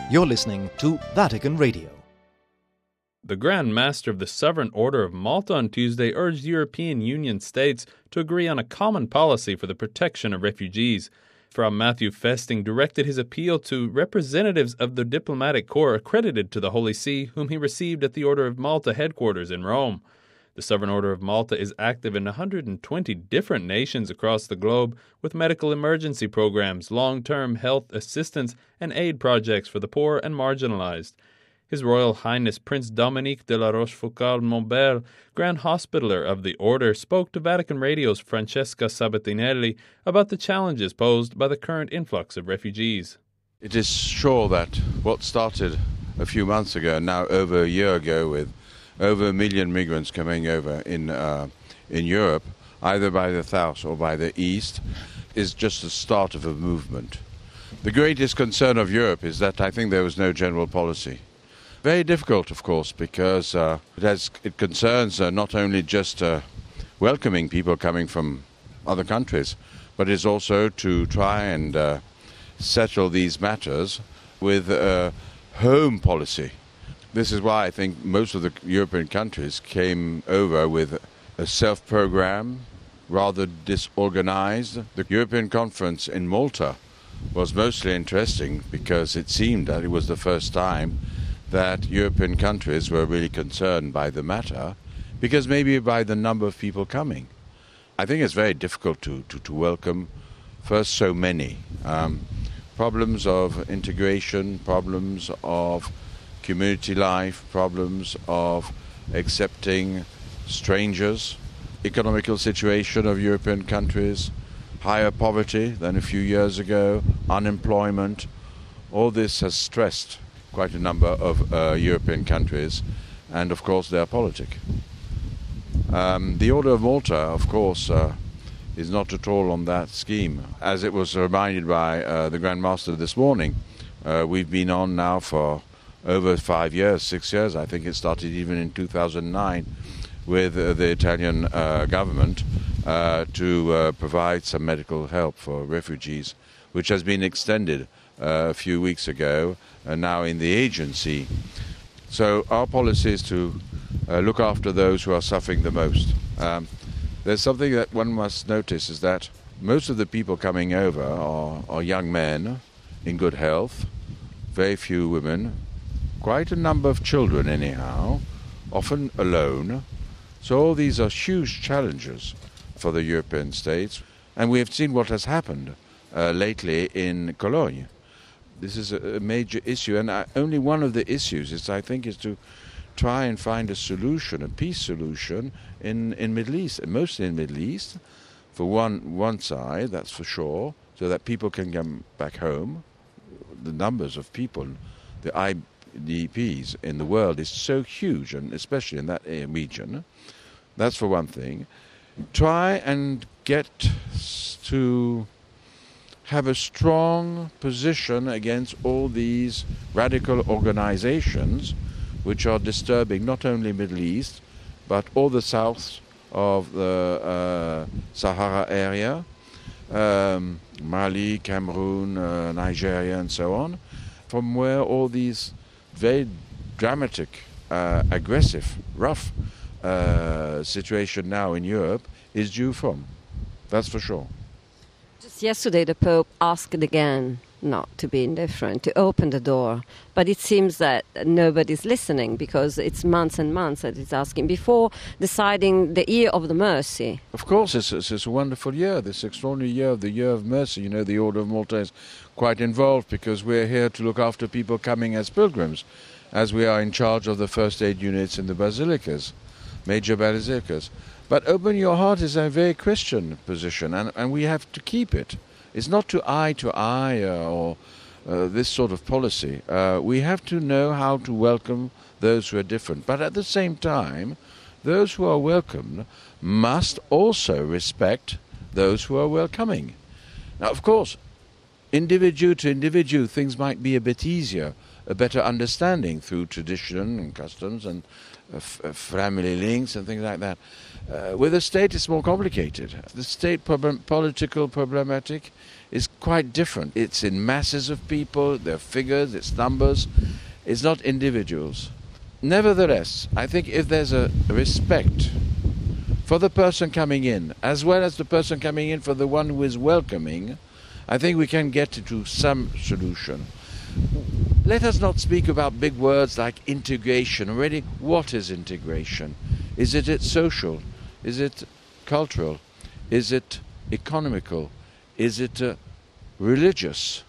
You're listening to Vatican Radio. The Grand Master of the Sovereign Order of Malta on Tuesday urged European Union states to agree on a common policy for the protection of refugees. Fra Matthew Festing directed his appeal to representatives of the diplomatic corps accredited to the Holy See, whom he received at the Order of Malta headquarters in Rome. The Sovereign Order of Malta is active in 120 different nations across the globe with medical emergency programs, long-term health assistance, and aid projects for the poor and marginalized. His Royal Highness Prince Dominique de la Rochefoucauld-Montbert, Grand Hospitaller of the Order, spoke to Vatican Radio's Francesca Sabatinelli about the challenges posed by the current influx of refugees. It is sure that what started a few months ago, now over a year ago, with over 1 million migrants coming over in Europe, either by the south or by the east, is just the start of a movement. The greatest concern of Europe is that I think there was no general policy. Very difficult, of course, because it concerns not only just welcoming people coming from other countries, but it's also to try and settle these matters with a home policy. This is why I think most of the European countries came over with a self-program, rather disorganized. The European Conference in Malta was mostly interesting because it seemed that it was the first time that European countries were really concerned by the matter, because maybe by the number of people coming. I think it's very difficult to welcome first so many. Problems of integration, problems of community life, problems of accepting strangers, economical situation of European countries, higher poverty than a few years ago, unemployment. All this has stressed quite a number of European countries, and of course their politics. The Order of Malta, of course, is not at all on that scheme. As it was reminded by the Grand Master this morning, we've been on now for over 5 years, 6 years. I think it started even in 2009 with the Italian government to provide some medical help for refugees, which has been extended a few weeks ago, and now in the agency. So our policy is to look after those who are suffering the most. There's something that one must notice, is that most of the people coming over are young men in good health, very few women, quite a number of children anyhow, often alone. So all these are huge challenges for the European states, and we have seen what has happened lately in Cologne. This is a major issue, and only one of the issues is to try and find a solution, a peace solution in Middle East, mostly in Middle East, for one side, that's for sure, so that people can come back home. The numbers of people, the IDPs in the world is so huge, and especially in that region. That's for one thing. Try and get to have a strong position against all these radical organizations which are disturbing not only Middle East, but all the south of the Sahara area, Mali, Cameroon, Nigeria, and so on, from where all these very dramatic, aggressive, rough situation now in Europe is due from. That's for sure. Just yesterday the Pope asked again not to be indifferent, to open the door. But it seems that nobody's listening, because it's months and months that it's asking before deciding the year of the mercy. Of course, it's a wonderful year, this extraordinary year, the year of mercy. You know, the Order of Malta is quite involved because we're here to look after people coming as pilgrims, as we are in charge of the first aid units in the basilicas, major basilicas. But open your heart is a very Christian position, and we have to keep it. It's not to eye or this sort of policy. We have to know how to welcome those who are different. But at the same time, those who are welcomed must also respect those who are welcoming. Now, of course, individual to individual, things might be a bit easier, a better understanding through tradition and customs and family links and things like that. With the state, it's more complicated. The state political problematic is quite different. It's in masses of people, they're figures, it's numbers, it's not individuals. Nevertheless, I think if there's a respect for the person coming in, as well as the person coming in for the one who is welcoming, I think we can get to some solution. Let us not speak about big words like integration. Already, what is integration? Is it social? Is it cultural? Is it economical? Is it religious?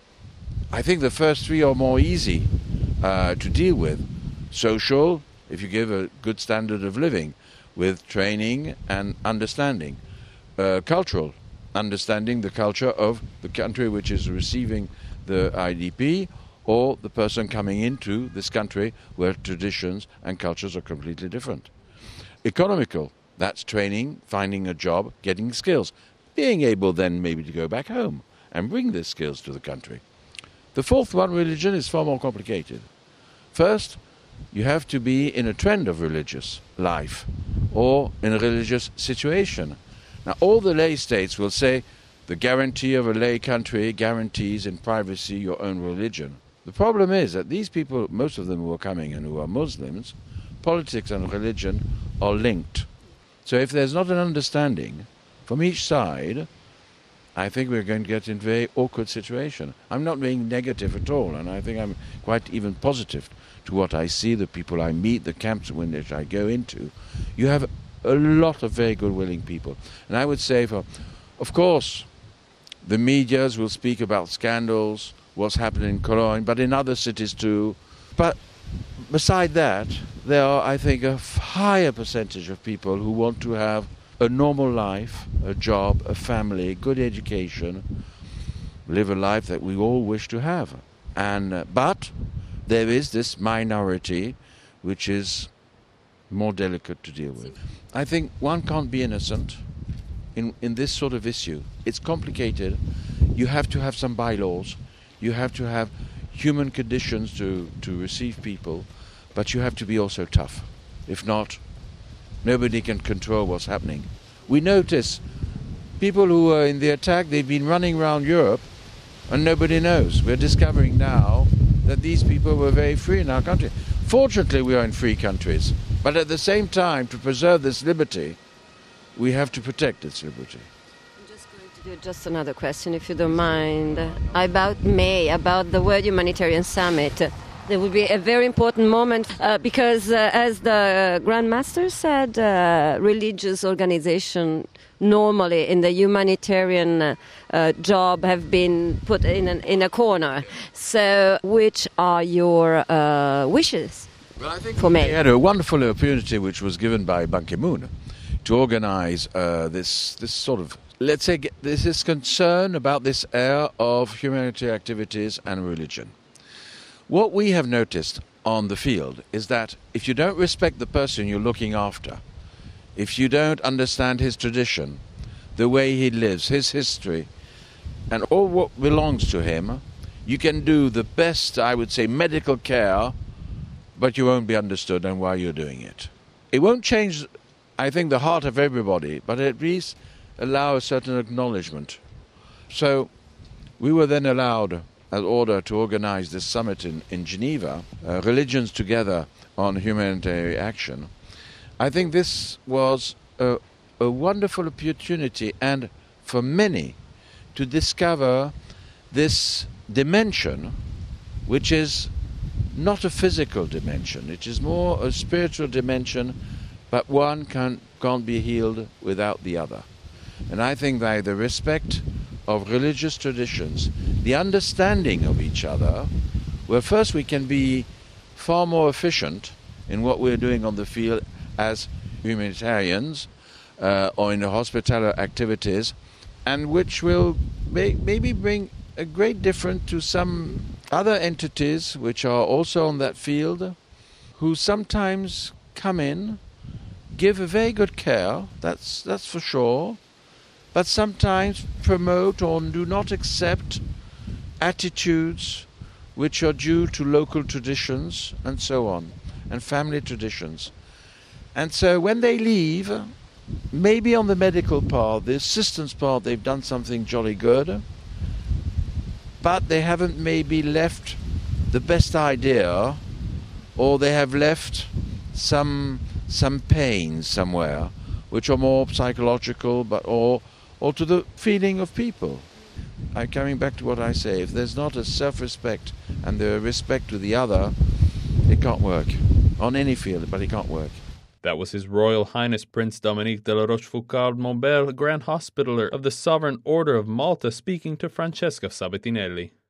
I think the first three are more easy to deal with. Social, if you give a good standard of living, with training and understanding. Cultural, understanding the culture of the country which is receiving the IDP, or the person coming into this country where traditions and cultures are completely different. Economical, that's training, finding a job, getting skills, being able then maybe to go back home and bring these skills to the country. The fourth one, religion, is far more complicated. First, you have to be in a trend of religious life or in a religious situation. Now, all the lay states will say the guarantee of a lay country guarantees in privacy your own religion. The problem is that these people, most of them who are coming and who are Muslims, politics and religion are linked. So if there's not an understanding from each side, I think we're going to get in a very awkward situation. I'm not being negative at all, and I think I'm quite even positive to what I see, the people I meet, the camps in which I go into. You have a lot of very good willing people. And I would say, of course, the medias will speak about scandals, what's happening in Cologne, but in other cities too. But beside that, there are, I think, a higher percentage of people who want to have a normal life, a job, a family, good education, live a life that we all wish to have. But there is this minority which is more delicate to deal with. I think one can't be innocent in this sort of issue. It's complicated. You have to have some bylaws. You have to have human conditions to receive people, but you have to be also tough. If not, nobody can control what's happening. We notice people who are in the attack, they've been running around Europe and nobody knows. We're discovering now that these people were very free in our country. Fortunately, we are in free countries, but at the same time, to preserve this liberty, we have to protect its liberty. I'm just going to do just another question, if you don't mind, about May, about the World Humanitarian Summit. There will be a very important moment because, as the Grand Master said, religious organizations normally in the humanitarian job have been put in a corner. So, which are your wishes for May? We had a wonderful opportunity which was given by Ban Ki-moon to organize this sort of, let's say, this concern about this era of humanitarian activities and religion. What we have noticed on the field is that if you don't respect the person you're looking after, if you don't understand his tradition, the way he lives, his history, and all what belongs to him, you can do the best, I would say, medical care, but you won't be understood and why you're doing it. It won't change, I think, the heart of everybody, but at least allow a certain acknowledgement. So we were then allowed, in order to organize this summit in Geneva, religions together on humanitarian action. I think this was a wonderful opportunity, and for many, to discover this dimension, which is not a physical dimension. It is more a spiritual dimension, but one can't be healed without the other. And I think that the respect of religious traditions, the understanding of each other, where first we can be far more efficient in what we're doing on the field as humanitarians or in the hospitality activities, and which will maybe bring a great difference to some other entities which are also on that field, who sometimes come in, give a very good care, that's for sure, but sometimes promote or do not accept attitudes which are due to local traditions and so on, and family traditions. And so when they leave, maybe on the medical part, the assistance part, they've done something jolly good, but they haven't maybe left the best idea, or they have left some pain somewhere, which are more psychological, but or to the feeling of people. I'm coming back to what I say. If there's not a self-respect and the respect to the other, it can't work on any field, but it can't work. That was His Royal Highness Prince Dominique de la Rochefoucauld-Montbert, Grand Hospitaller of the Sovereign Order of Malta, speaking to Francesca Sabattinelli.